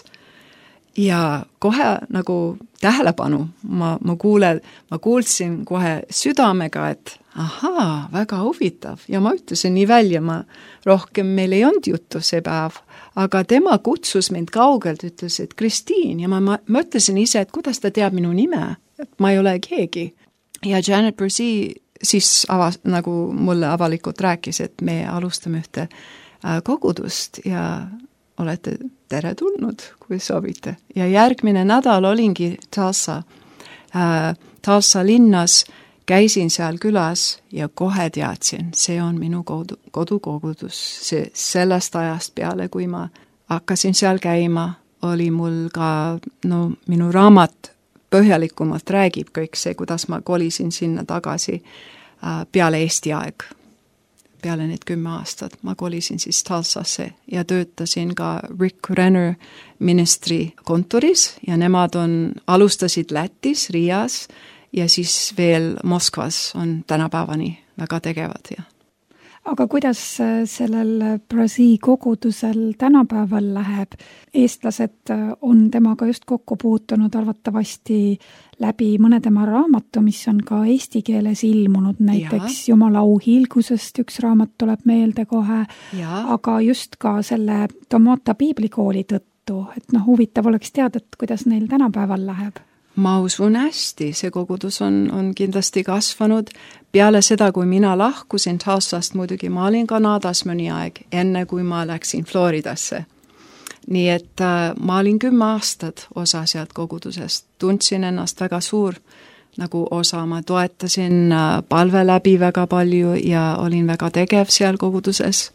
Ja kohe nagu tähelepanu, ma, ma, kuule, ma kuulsin kohe südamega, et ahaa, väga huvitav. Ja ma ütlesin nii välja, ma rohkem meil ei olnud juttu see päev, aga tema kutsus mind kaugelt, ütles, et Kristiin, ja ma, ma mõtlesin ise, et kuidas ta teab minu nime, et ma ei ole keegi. Ja Janet Brzee siis avas, nagu mulle avalikult rääkis, et me alustame ühte kogudust ja olete tere tulnud, kui soovite. Ja järgmine nädal olingi Tulsa, äh, Tulsa linnas, käisin seal külas ja kohe teadsin, see on minu kodu, kodukogudus. See, sellest ajast peale, kui ma hakkasin seal käima, oli mul ka no, minu raamat põhjalikumalt räägib kõik see, kuidas ma kolisin sinna tagasi äh, peale Eesti aeg. Peale need kümme aastat ma kolisin siis Tulsasse ja töötasin ka Rick Renner ministri kontoris ja nemad on, alustasid Lätis, Riias ja siis veel Moskvas on tänapäevani väga tegevad. Ja. Aga kuidas sellel Brzee kogudusel tänapäeval läheb? Eestlased on temaga just kokku puutunud arvatavasti läbi mõne tema raamatu, mis on ka eesti keeles ilmunud, näiteks ja. Jumala auhiilgusest üks raamat tuleb meelde kohe, ja. Aga just ka selle Tomata piiblikooli tõttu, et noh, huvitav oleks teada, et kuidas neil tänapäeval läheb. Ma usun hästi, see kogudus on, on kindlasti kasvanud. Peale seda, kui mina lahkusin Tulsast, muidugi ma olin Kanadas mõni aeg, enne kui ma läksin Floridasse. Nii et äh, ma olin kümme aastat osa sealt kogudusest. Tundsin ennast väga suur nagu osa. Ma toetasin äh, palve läbi väga palju ja olin väga tegev seal koguduses.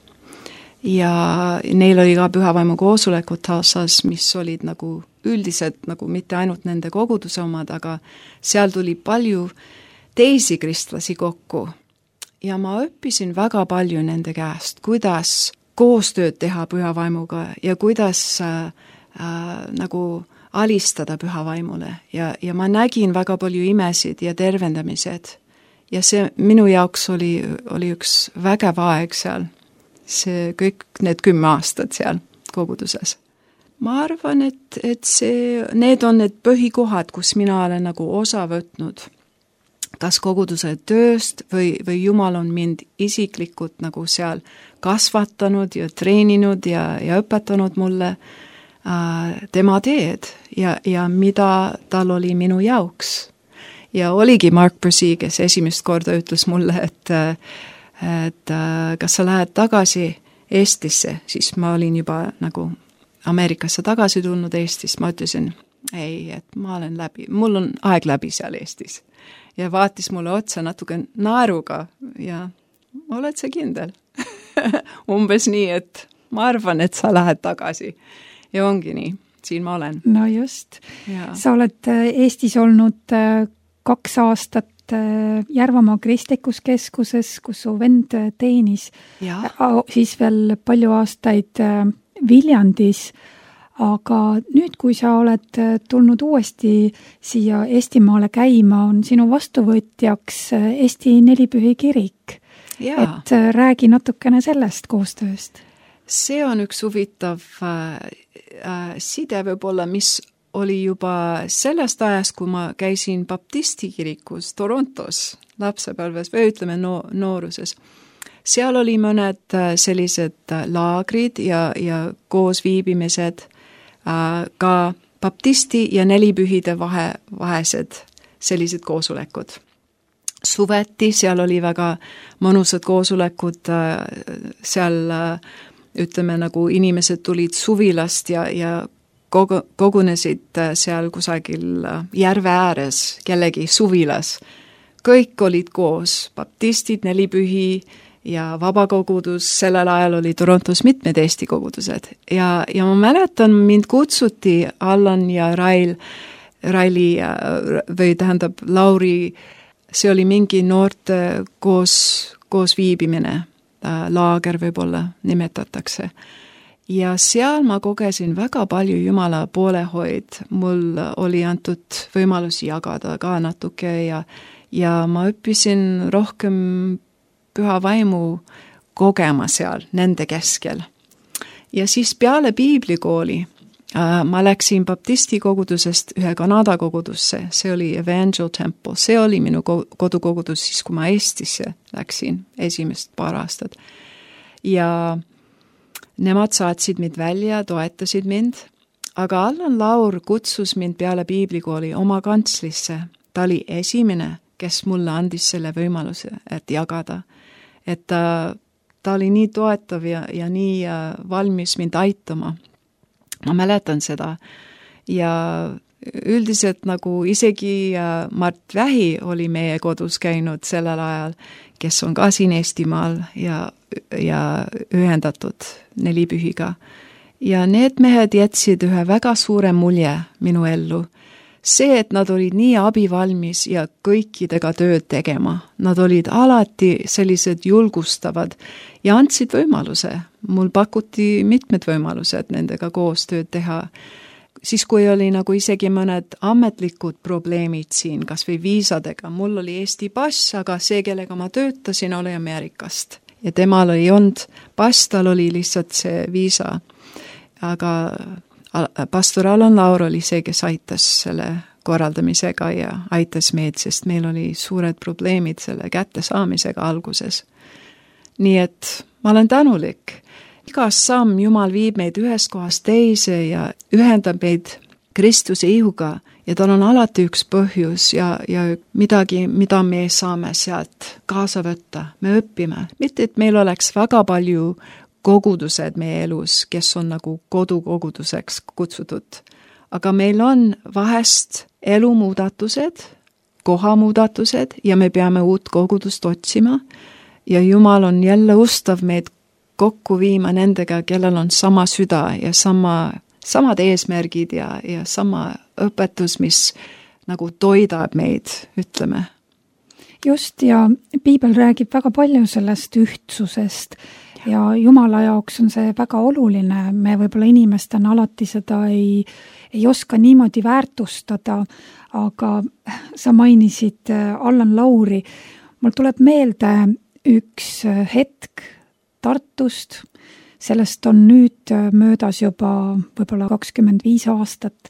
Ja neil oli ka pühavaimu koosolekud Tulsas, mis olid nagu üldiselt nagu mitte ainult nende koguduse omad, aga seal tuli palju teisi kristlasi kokku. Ja ma õppisin väga palju nende käest, kuidas koostööd teha pühavaimuga ja kuidas äh, äh, nagu alistada pühavaimule. Ja, ja ma nägin väga palju imesid ja tervendamised. Ja see minu jaoks oli, oli üks vägev aeg seal. See kõik need kümme aastat seal koguduses. Ma arvan, et, et see, need on need põhikohad, kus mina olen nagu osa võtnud. Kas koguduse tööst või, või Jumal on mind isiklikult nagu seal kasvatanud ja treeninud ja, ja õpetanud mulle äh, tema teed ja, ja mida tal oli minu jaoks. Ja oligi Mark Brzee, kes esimest korda ütles mulle, et et äh, kas sa lähed tagasi Eestisse, siis ma olin juba nagu Ameerikasse tagasi tulnud Eestist, ma ütlesin, ei, et ma olen läbi, mul on aeg läbi seal Eestis. Ja vaatis mulle otsa natuke naeruga ja oled sa kindel? Umbes nii, et ma arvan, et sa lähed tagasi. Ja ongi nii, siin ma olen. No just. Ja. Sa oled Eestis olnud kaks aastat Järvamaa kristlikus keskuses, kus su vend teenis, ja. Siis veel palju aastaid Viljandis, aga nüüd, kui sa oled tulnud uuesti siia Eestimaale käima, on sinu vastuvõtjaks Eesti Nelipühi kirik. Ja. Et räägi natukene sellest koostööst. See on üks huvitav äh, side võib-olla, mis oli juba sellest ajast, kui ma käisin baptisti kirikus Torontos lapsepõlves või ütleme no, nooruses. seal oli mõned sellised laagrid ja, ja koosviibimised, ka baptisti ja nelipühide vahe, vahesed sellised koosolekud. Suveti, seal oli väga mõnusad koosolekud, seal ütleme nagu inimesed tulid suvilast ja, ja kogu, kogunesid seal kusagil järve ääres kellegi suvilas. Kõik olid koos, baptistid, nelipühi ja vabakogudus, sellel ajal oli Torontos mitmed Eesti kogudused ja, ja ma mäletan, mind kutsuti Allan ja Rail, Raili või tähendab Lauri, see oli mingi noorte koos, koos viibimine, laager võib-olla nimetatakse. Ja seal ma kogesin väga palju Jumala poolehoid, mul oli antud võimalus jagada ka natuke ja, ja ma õppisin rohkem püha vaimu kogema seal nende keskel. Ja siis peale piiblikooli äh, ma läksin baptisti kogudusest ühe Kanada kogudusse, see oli Evangel Temple, see oli minu kodukogudus siis, kui ma Eestisse läksin esimest paar aastat. Ja nemad saatsid mind välja, toetasid mind, aga Allan Laur kutsus mind peale piiblikooli oma kantslisse, ta oli esimene, kes mulle andis selle võimaluse, et jagada. Et ta, ta oli nii toetav ja, ja nii valmis mind aitama. Ma mäletan seda. Ja üldiselt nagu isegi Mart Vähi oli meie kodus käinud sellel ajal, kes on ka siin Eestimaal ja, ja ühendatud nelipühiga. Ja need mehed jätsid ühe väga suure mulje minu ellu. See, et nad olid nii abivalmis ja kõikidega tööd tegema. Nad olid alati sellised julgustavad ja andsid võimaluse. Mul pakuti mitmed võimalused nendega koos tööd teha. Siis kui oli nagu isegi mõned ametlikud probleemid siin, kas või viisadega. Mul oli Eesti pass, aga see, kellega ma töötasin, oli Ameerikast. Ja temal ei olnud pass, tal oli lihtsalt see viisa. Aga pastor Allan Laur oli see, kes aitas selle korraldamisega ja aitas meid, sest meil oli suured probleemid selle kätte saamisega alguses. Nii et ma olen tänulik. Igas samm Jumal viib meid ühest kohast teise ja ühendab meid Kristuse ihuga ja tal on alati üks põhjus ja, ja midagi, mida me saame sealt kaasa võtta. Me õpime. Mitte, et meil oleks väga palju kogudused meie elus, kes on nagu kodukoguduseks kutsutud. Aga meil on vahest elumuudatused, kohamuudatused ja me peame uut kogudust otsima ja Jumal on jälle ustav meid kokku viima nendega, kellel on sama süda ja sama, samad eesmärgid ja, ja sama õpetus, mis nagu toidab meid, ütleme. Just, ja piibel räägib väga palju sellest ühtsusest ja Jumala jaoks on see väga oluline. Me võib-olla inimestena alati seda ei, ei oska niimoodi väärtustada, aga sa mainisid Allan Lauri. Mul tuleb meelde üks hetk Tartust. Sellest on nüüd möödas juba võib-olla kakskümmend viis aastat,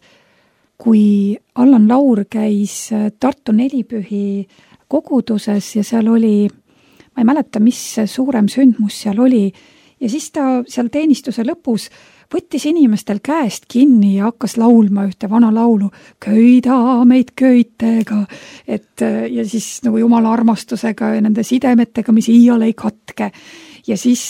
kui Allan Laur käis Tartu nelipühi koguduses ja seal oli, ma ei mäleta, mis suurem sündmus seal oli, ja siis ta seal teenistuse lõpus võttis inimestel käest kinni ja hakkas laulma ühte vana laulu, köida meid köitega, et ja siis nagu Jumala armastusega ja nende sidemetega, mis iial ei katke. Ja siis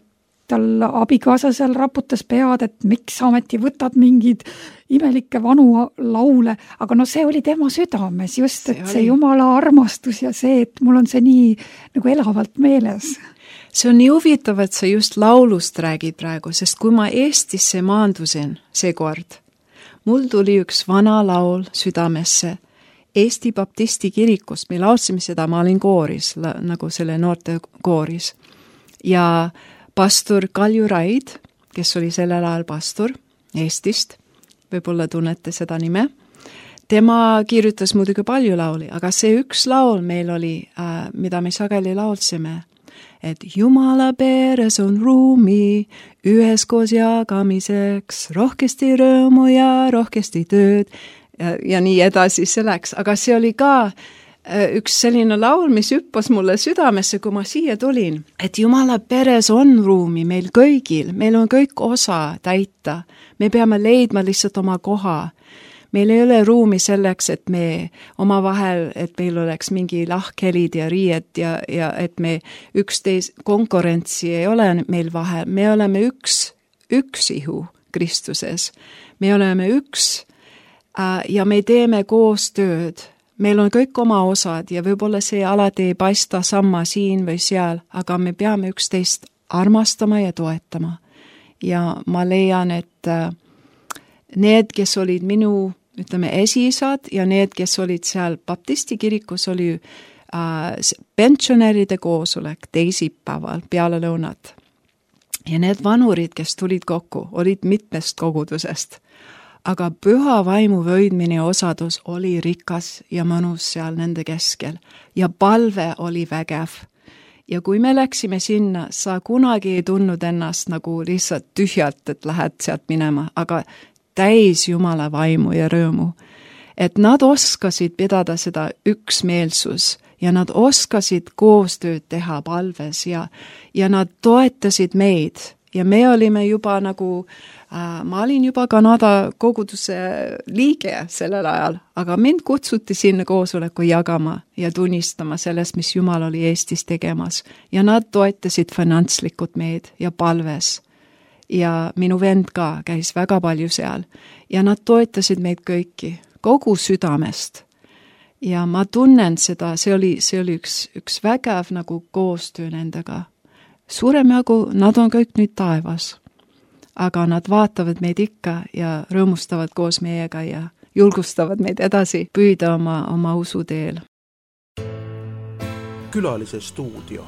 tal abikaasa seal raputas pead, et miks ameti võtad mingid imelikke vanu laule, aga no see oli tema südames just, et see Jumala armastus ja see, et mul on see nii nagu elavalt meeles. See on nii huvitav, et sa just laulust räägid praegu, sest kui ma Eestisse maandusin see kord, mul tuli üks vana laul südamesse Eesti Baptisti kirikust, me laulsime seda, ma olin kooris, nagu selle noorte kooris. Ja pastor Kalju Raid, kes oli sellel ajal pastor Eestist, võib-olla tunnete seda nime, tema kirjutas muidugi palju lauli, aga see üks laul meil oli, äh, mida me sageli laulsime, et Jumala peres on ruumi üheskoos jagamiseks, rohkesti rõõmu ja rohkesti tööd ja, ja nii edasi see läks, aga see oli ka üks selline laul, mis hüppas mulle südamesse, kui ma siia tulin, et Jumala peres on ruumi meil kõigil, meil on kõik osa täita, me peame leidma lihtsalt oma koha. Meil ei ole ruumi selleks, et me oma vahel, et meil oleks mingi lahkhelid ja riied ja, ja et me üksteis konkurentsi ei ole meil vahel. Me oleme üks, üks ihu Kristuses. Me oleme üks äh, ja me teeme koos tööd. Meil on kõik oma osad ja võib-olla see alati ei paista sama siin või seal, aga me peame üksteist armastama ja toetama. Ja ma leian, et äh, need, kes olid minu, ütleme, esiisad ja need, kes olid seal baptisti kirikus, oli äh, pensionäride koosolek teisipäeval peale lõunat. Ja need vanurid, kes tulid kokku, olid mitmest kogudusest. Aga püha vaimu vöidmine osadus oli rikas ja mõnus seal nende keskel. Ja palve oli vägev. Ja kui me läksime sinna, sa kunagi ei tundnud ennast nagu lihtsalt tühjalt, et lähed sealt minema, aga täis Jumala vaimu ja rõõmu. Et nad oskasid pidada seda üksmeelsus ja nad oskasid koostööd teha palves ja, ja nad toetasid meid. Ja me olime juba nagu, äh, ma olin juba Kanada koguduse liige sellel ajal, aga mind kutsuti sinna koosoleku jagama ja tunnistama sellest, mis Jumal oli Eestis tegemas. Ja nad toetasid finantslikult meid ja palves. Ja minu vend ka käis väga palju seal. Ja nad toetasid meid kõiki, kogu südamest. Ja ma tunnen seda, see oli, see oli üks, üks vägev nagu koostöö nendega. Suurem jagu, nad on kõik nüüd taevas. Aga nad vaatavad meid ikka ja rõõmustavad koos meiega ja julgustavad meid edasi püüda oma, oma usuteel. Külalise stuudio.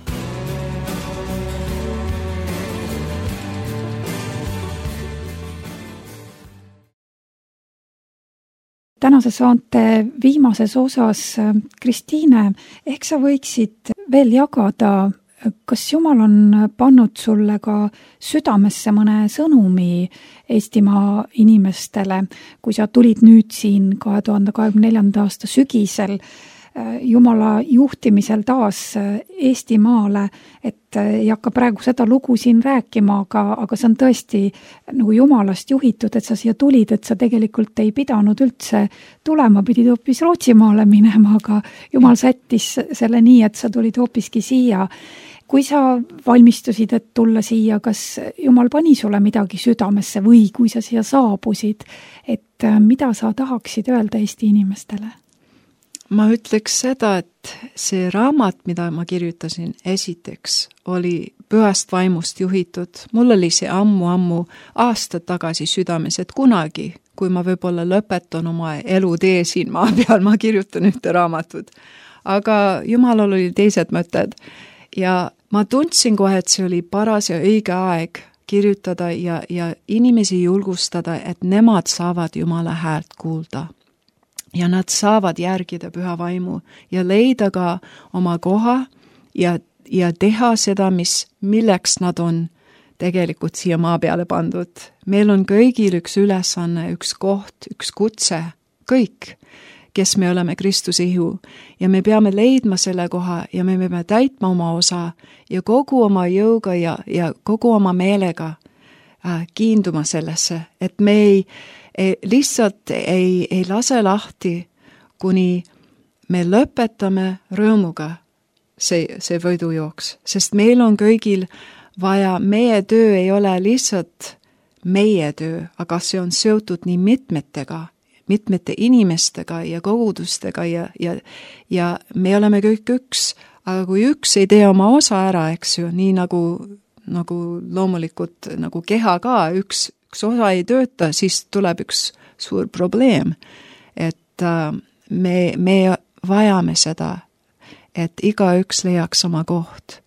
Tänase saante viimases osas, Kristiine, ehk sa võiksid veel jagada, kas Jumal on pannud sulle ka südamesse mõne sõnumi Eestimaa inimestele, kui sa tulid nüüd siin kahe tuhande kahekümne neljanda aasta sügisel Jumala juhtimisel taas Eestimaale, et ei hakka praegu seda lugu siin rääkima, aga, aga see on tõesti nagu Jumalast juhitud, et sa siia tulid, et sa tegelikult ei pidanud üldse tulema, pidid hoopis Rootsimaale minema, aga Jumal sättis selle nii, et sa tulid hoopiski siia. Kui sa valmistusid, et tulla siia, kas Jumal pani sulle midagi südamesse või kui sa siia saabusid, et mida sa tahaksid öelda Eesti inimestele? Ma ütleks seda, et see raamat, mida ma kirjutasin esiteks, oli pühast vaimust juhitud. Mul oli see ammu-ammu aastad tagasi südames, et kunagi, kui ma võib-olla lõpetan oma elutee siin maa peal, ma kirjutan ühte raamatut. Aga Jumalal oli teised mõtted. Ja ma tundsin kohe, et see oli paras ja õige aeg kirjutada ja, ja inimesi julgustada, et nemad saavad Jumala häält kuulda. Ja nad saavad järgida püha vaimu ja leida ka oma koha ja, ja teha seda, mis, milleks nad on tegelikult siia maa peale pandud. Meil on kõigil üks ülesanne, üks koht, üks kutse, kõik, kes me oleme Kristuse ihu. Ja me peame leidma selle koha ja me peame täitma oma osa ja kogu oma jõuga ja, ja kogu oma meelega äh, kiinduma sellesse, et me ei Ei, lihtsalt ei, ei lase lahti, kuni me lõpetame rõõmuga see, see võidujooks, sest meil on kõigil vaja, meie töö ei ole lihtsalt meie töö, aga see on seotud nii mitmetega, mitmete inimestega ja kogudustega ja, ja, ja me oleme kõik üks, aga kui üks ei tee oma osa ära, eks ju, nii nagu, nagu loomulikult nagu keha ka, üks üks osa ei tööta, siis tuleb üks suur probleem. Et äh, me, me vajame seda, et igaüks leiaks oma koht.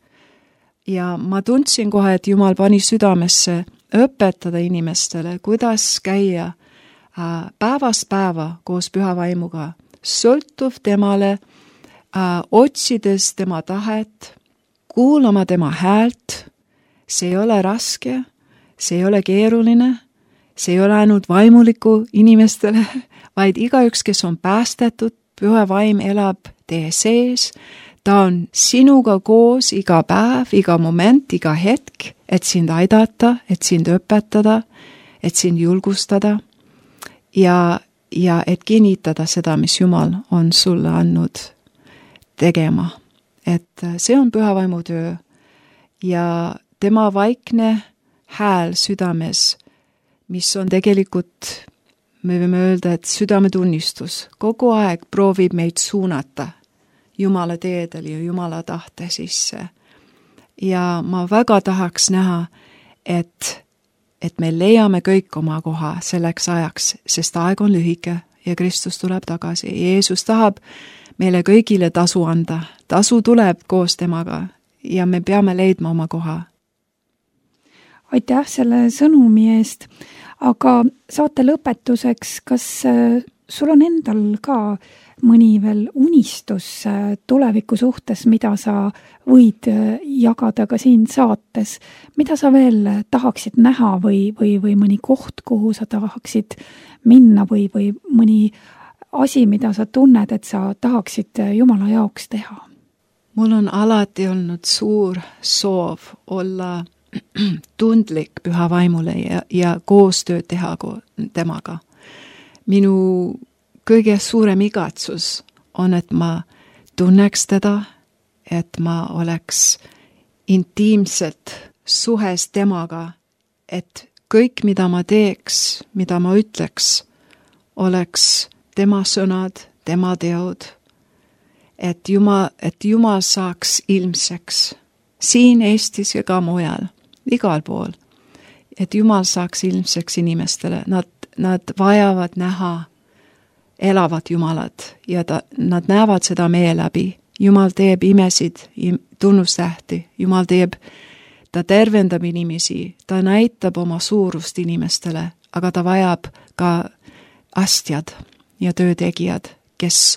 Ja ma tundsin kohe, et Jumal pani südamesse õpetada inimestele, kuidas käia äh, päevast päeva koos püha vaimuga, sõltuv temale, äh, otsides tema tahet, kuulama tema häält, see ei ole raske, see ei ole keeruline, see ei ole ainult vaimuliku inimestele, vaid igaüks, kes on päästetud, püha vaim elab tee sees, ta on sinuga koos iga päev, iga moment, iga hetk, et sind aidata, et sind õpetada, et sind julgustada ja, ja et kinnitada seda, mis Jumal on sulle andnud tegema. Et see on püha vaimu töö ja tema vaikne hääl südames, mis on tegelikult, me võime öelda, et südametunnistus kogu aeg proovib meid suunata Jumala teedel ja Jumala tahte sisse. Ja ma väga tahaks näha, et, et me leiame kõik oma koha selleks ajaks, sest aeg on lühike ja Kristus tuleb tagasi. Jeesus tahab meile kõigile tasu anda. Tasu tuleb koos temaga ja me peame leidma oma koha. Aitäh selle sõnumi eest, aga saate lõpetuseks, kas sul on endal ka mõni veel unistus tuleviku suhtes, mida sa võid jagada ka siin saates? Mida sa veel tahaksid näha või, või, või mõni koht, kuhu sa tahaksid minna või, või mõni asi, mida sa tunned, et sa tahaksid Jumala jaoks teha? Mul on alati olnud suur soov olla tundlik püha vaimule ja, ja koostööd teha temaga. Minu kõige suurem igatsus on, et ma tunneks teda, et ma oleks intiimselt suhes temaga, et kõik, mida ma teeks, mida ma ütleks, oleks tema sõnad, tema teod, et Jumal, et Jumal saaks ilmseks siin Eestis ja ka mujal, igal pool, et Jumal saaks ilmseks inimestele, nad, nad vajavad näha elavat Jumalat ja ta, nad näevad seda meie läbi. Jumal teeb imesid, tunnustähti, Jumal teeb, ta tervendab inimesi, ta näitab oma suurust inimestele, aga ta vajab ka astjad ja töötegijad, kes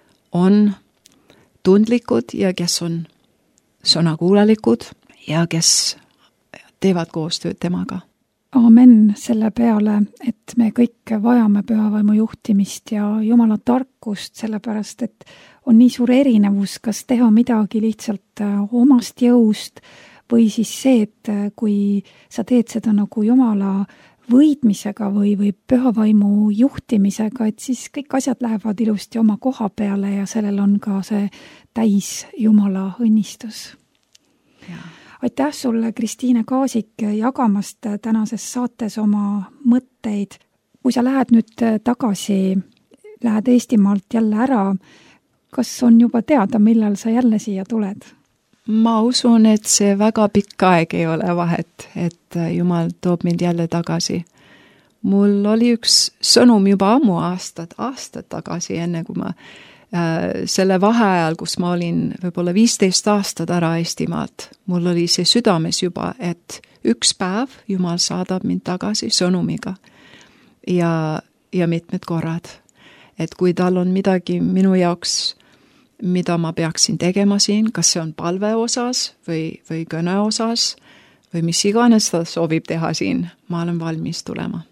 on tundlikud ja kes on sõnakuulelikud ja kes teevad koostööd temaga. Aamen selle peale, et me kõik vajame pühavaimu juhtimist ja Jumala tarkust, sellepärast et on nii suur erinevus, kas teha midagi lihtsalt omast jõust või siis see, et kui sa teed seda nagu Jumala võidmisega või, või pühavaimu juhtimisega, et siis kõik asjad lähevad ilusti oma koha peale ja sellel on ka see täis Jumala õnnistus. Ja. Aitäh sulle, Kristiine Kaasik, jagamast tänases saates oma mõtteid. Kui sa lähed nüüd tagasi, lähed Eestimaalt jälle ära, kas on juba teada, millal sa jälle siia tuled? Ma usun, et see väga pikk aeg ei ole vahet, et Jumal toob mind jälle tagasi. Mul oli üks sõnum juba ammu aastad, aastad tagasi, enne kui ma selle vaheajal, kus ma olin võib-olla viisteist aastat ära Eestimaalt, mul oli see südames juba, et üks päev Jumal saadab mind tagasi sõnumiga ja, ja mitmed korrad. Et kui tal on midagi minu jaoks, mida ma peaksin tegema siin, kas see on palve osas või, või kõne osas või mis iganes ta soovib teha siin, ma olen valmis tulema.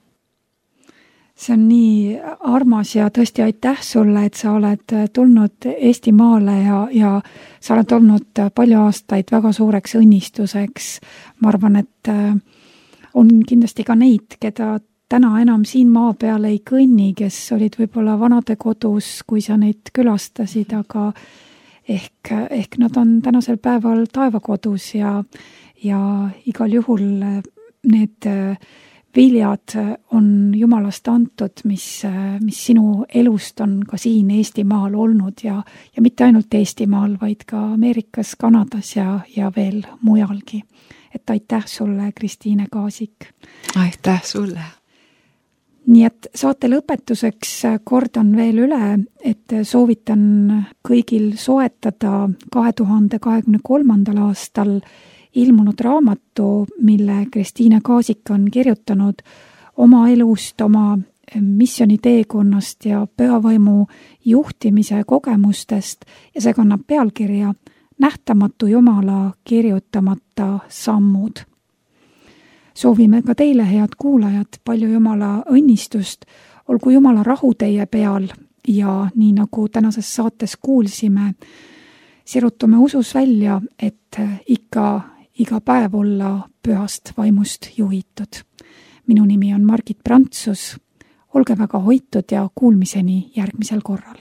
See on nii armas ja tõesti aitäh sulle, et sa oled tulnud Eestimaale ja, ja sa oled olnud palju aastaid väga suureks õnnistuseks. Ma arvan, et on kindlasti ka neid, keda täna enam siin maa peal ei kõnni, kes olid võib-olla vanade kodus, kui sa neid külastasid, aga ehk, ehk nad on tänasel päeval taevakodus ja, ja igal juhul need viljad on Jumalast antud, mis, mis sinu elust on ka siin Eestimaal olnud ja, ja mitte ainult Eestimaal, vaid ka Ameerikas, Kanadas ja, ja veel mujalgi. Et aitäh sulle, Kristiine Kaasik. Aitäh sulle. Nii et saate lõpetuseks kordan veel üle, et soovitan kõigil soetada kahe tuhande kahekümne kolmandal aastal ilmunud raamatu, mille Kristiine Kaasik on kirjutanud oma elust, oma missioniteekonnast ja pühavaimu juhtimise kogemustest ja see kannab pealkirja Nähtamatu Jumala kirjutamata sammud. Soovime ka teile, head kuulajad, palju Jumala õnnistust, olgu Jumala rahu teie peal ja nii nagu tänases saates kuulsime, sirutume usus välja, et ikka iga päev olla pühast vaimust juhitud. Minu nimi on Margit Prantsus. Olge väga hoitud ja kuulmiseni järgmisel korral.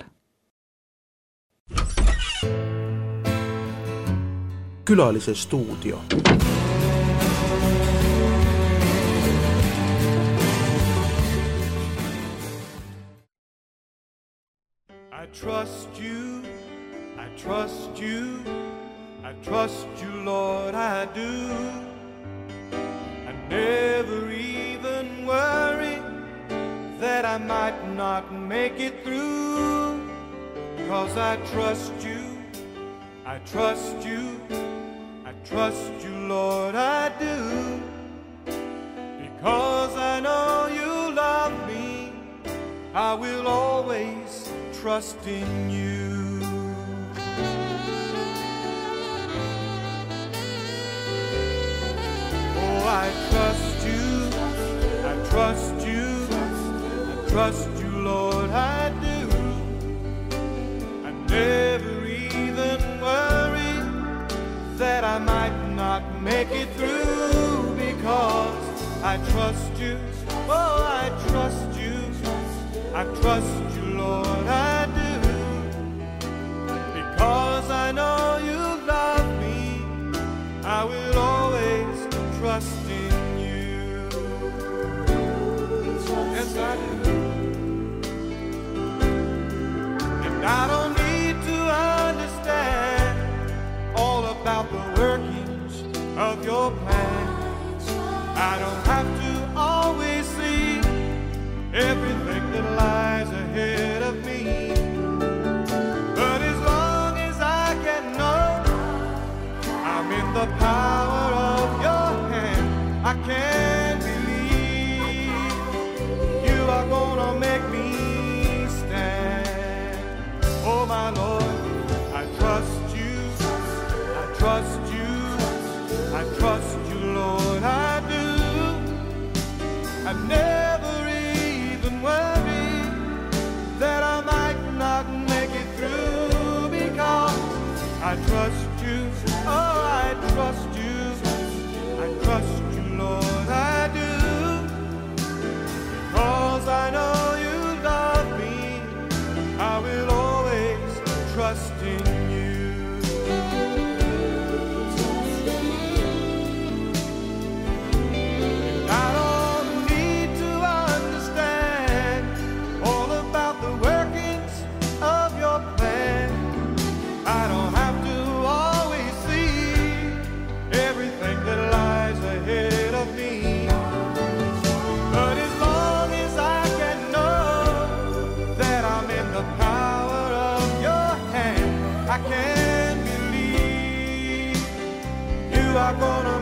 Külalise stuudio. I trust you, I trust you, I trust you, Lord, I do. I never even worry that I might not make it through, 'cause I trust you, I trust you, I trust you, Lord, I do. Because I know you love me, I will always trust in you. Oh, I trust you, I trust you, I trust you, Lord, I do. I never even worry that I might not make it through, because I trust you, oh, I trust you, I trust you, Lord, I do. Because I know you love me, I will always trust in you. Yes, I do. And I don't need to understand all about the workings of your plan. I don't have to always see everything that lies ahead of me. But as long as I can know I'm in the power of your hand, I can believe you are gonna make me stand. Oh my Lord, I trust you, I trust you, I trust you, Lord, I do. I never even worry that I might not make it through, because I trust you, oh, I trust you, I trust you, Lord, I do. Because I know you love me, I will always trust in you. And I don't need to understand all about the workings of your plan. I don't have to always see everything that lies ahead of me. But as long as I can know that I'm in the power of your hand, I can believe you are gonna